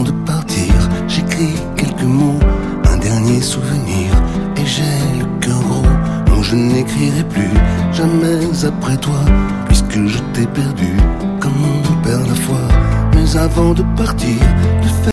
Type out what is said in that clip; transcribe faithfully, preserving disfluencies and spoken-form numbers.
de partir, j'écris quelques mots, un dernier souvenir, et j'ai le cœur gros. Non, je n'écrirai plus jamais après toi, puisque je t'ai perdu comme on perd la foi. Mais avant de partir, de faire